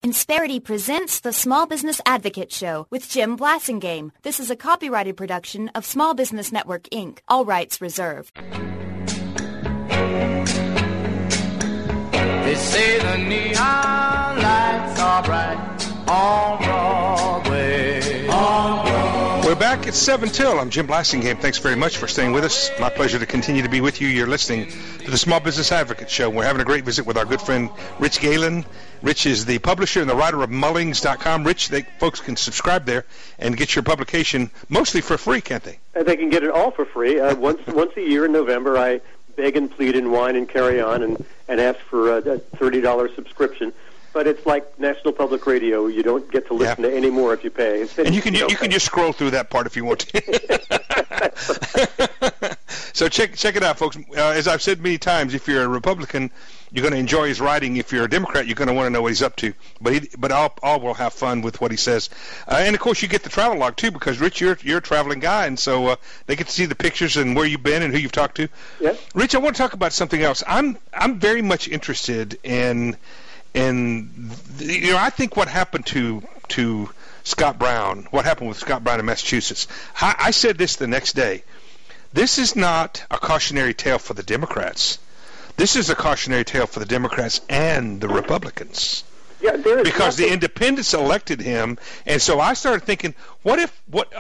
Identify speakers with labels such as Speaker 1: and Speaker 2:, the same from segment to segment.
Speaker 1: Insperity presents the Small Business Advocate Show with Jim Blasingame. This is a copyrighted production of Small Business Network, Inc. All rights reserved.
Speaker 2: They say the neon lights are bright on Broadway. On Broadway.
Speaker 3: We're back at 7 till. I'm Jim Blasingame. Thanks very much for staying with us. My pleasure to continue to be with you. You're listening to the Small Business Advocate Show. We're having a great visit with our good friend Rich Galen. Rich is the publisher and the writer of Mullings.com. Rich, folks can subscribe there and get your publication mostly for free, can't they?
Speaker 4: They can get it all for free. Once a year in November, I beg and plead and whine and carry on and ask for a $30 subscription. But it's like National Public Radio. You don't get to listen to any more if you pay.
Speaker 3: And you can just scroll through that part if you want to. So check it out, folks. As I've said many times, if you're a Republican, you're going to enjoy his writing. If you're a Democrat, you're going to want to know what he's up to. But all will have fun with what he says. And of course, you get the travel log too, because Rich, you're a traveling guy, and so they get to see the pictures and where you've been and who you've talked to.
Speaker 4: Yes.
Speaker 3: Rich, I want to talk about something else. I'm very much interested in I think what happened to Scott Brown, what happened with Scott Brown in Massachusetts. I said this the next day. This is not a cautionary tale for the Democrats. This is a cautionary tale for the Democrats and the Republicans.
Speaker 4: Yeah,
Speaker 3: because the independents elected him, and so I started thinking, all right,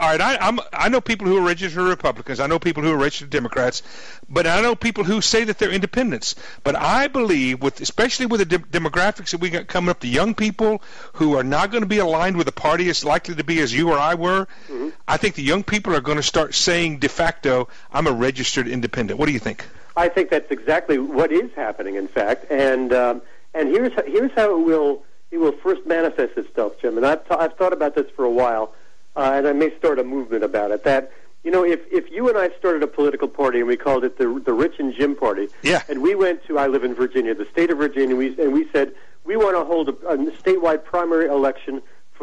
Speaker 3: I know people who are registered Republicans, I know people who are registered Democrats, but I know people who say that they're independents. But I believe, especially with the demographics that we got coming up, the young people who are not going to be aligned with the party as likely to be as you or I were, I think the young people are going to start saying de facto, I'm a registered independent. What do you think?
Speaker 4: I think that's exactly what is happening, in fact, and here's how it will first manifest itself, Jim. And I've thought about this for a while, and I may start a movement about it. That if you and I started a political party and we called it the Rich and Jim Party, and we went to, I live in Virginia, the state of Virginia, and we said we want to hold a statewide primary election for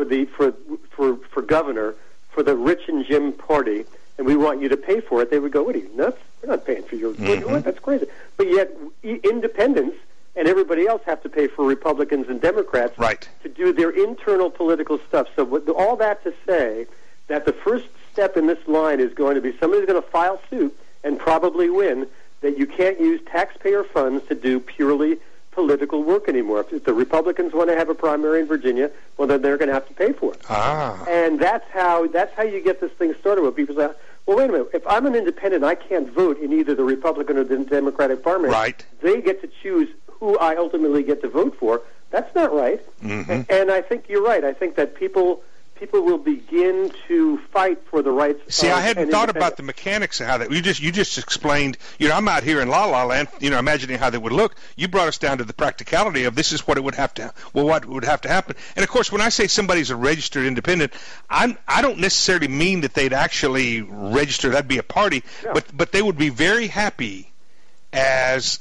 Speaker 4: governor for the Rich and Jim Party, and we want you to pay for it. They would go, "What are you, nuts? We're not paying for your that's crazy." But yet, independents and everybody else have to pay for Republicans and Democrats to do their internal political stuff. So all that to say that the first step in this line is going to be somebody's going to file suit and probably win that you can't use taxpayer funds to do purely political work anymore. If the Republicans want to have a primary in Virginia, well, then they're going to have to pay for it. And that's how you get this thing started. Where people say, well, wait a minute, if I'm an independent, I can't vote in either the Republican or the Democratic primary. They get to choose who I ultimately get to vote for. That's not right. And I think you're right. I think that people will begin to fight for the rights.
Speaker 3: See, I hadn't thought about the mechanics of how that. You just explained. I'm out here in La La Land, imagining how that would look. You brought us down to the practicality of this is what it would have to. Well, what would have to happen? And of course, when I say somebody's a registered independent, I don't necessarily mean that they'd actually register. That'd be a party, but they would be very happy as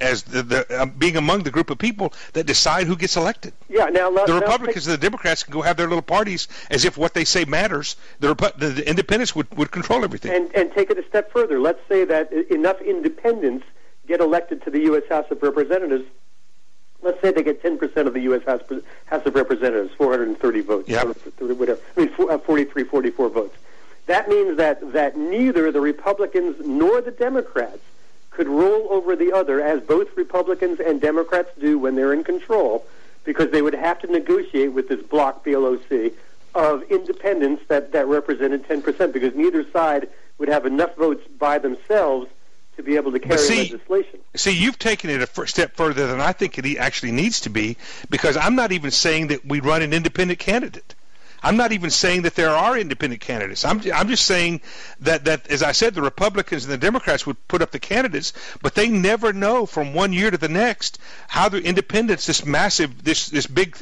Speaker 3: being among the group of people that decide who gets elected.
Speaker 4: Yeah. Now
Speaker 3: the Republicans and the Democrats can go have their little parties as if what they say matters. The independents would control everything.
Speaker 4: And take it a step further. Let's say that enough independents get elected to the U.S. House of Representatives. Let's say they get 10% of the U.S. House of Representatives, 430 votes, whatever. 43, 44 votes. That means that neither the Republicans nor the Democrats could roll over the other, as both Republicans and Democrats do when they're in control, because they would have to negotiate with this bloc, BLOC, of independents that represented 10%, because neither side would have enough votes by themselves to be able to carry legislation. See,
Speaker 3: you've taken it a step further than I think it actually needs to be, because I'm not even saying that we run an independent candidate. I'm not even saying that there are independent candidates. I'm just saying that, as I said, the Republicans and the Democrats would put up the candidates, but they never know from one year to the next how the independents, this massive, this big,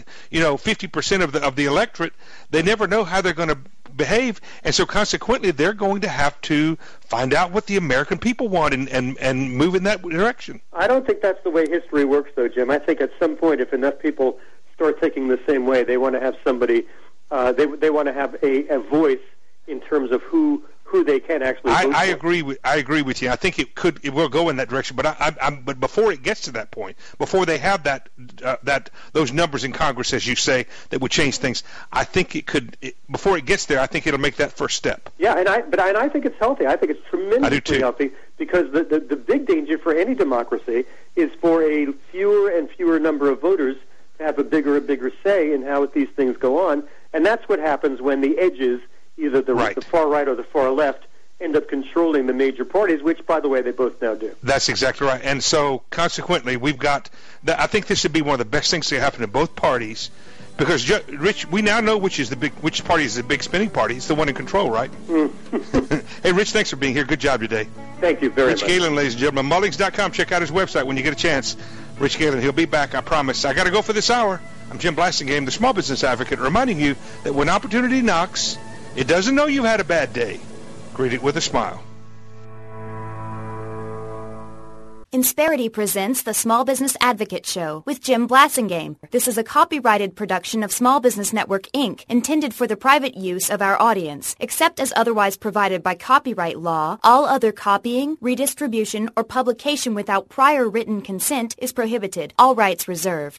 Speaker 3: 50% of the electorate, they never know how they're going to behave, and so consequently they're going to have to find out what the American people want and move in that direction.
Speaker 4: I don't think that's the way history works, though, Jim. I think at some point, if enough people start thinking the same way, they want to have somebody. They want to have a voice in terms of who they can actually vote
Speaker 3: I
Speaker 4: for.
Speaker 3: agree with you. I think it will go in that direction. But but before it gets to that point, before they have those numbers in Congress, as you say, that would change things, I think before it gets there, I think it'll make that first step.
Speaker 4: Yeah, and I think it's healthy. I think it's tremendously healthy, because the big danger for any democracy is for a fewer and fewer number of voters to have a bigger say in how these things go on, and that's what happens when the edges, either the far right or the far left, end up controlling the major parties, which, by the way, they both now do.
Speaker 3: That's exactly right. And so, consequently, I think this would be one of the best things to happen to both parties, because, Rich, we now know which party is the big spending party. It's the one in control, right? Hey, Rich, thanks for being here. Good job today.
Speaker 4: Thank you very much.
Speaker 3: Rich Galen, ladies and gentlemen. Mullings.com. Check out his website when you get a chance. Rich Galen, he'll be back, I promise. I got to go for this hour. I'm Jim Blasingame, the Small Business Advocate, reminding you that when opportunity knocks, it doesn't know you've had a bad day. Greet it with a smile.
Speaker 1: Insperity presents the Small Business Advocate Show with Jim Blasingame. This is a copyrighted production of Small Business Network, Inc., intended for the private use of our audience. Except as otherwise provided by copyright law, all other copying, redistribution, or publication without prior written consent is prohibited. All rights reserved.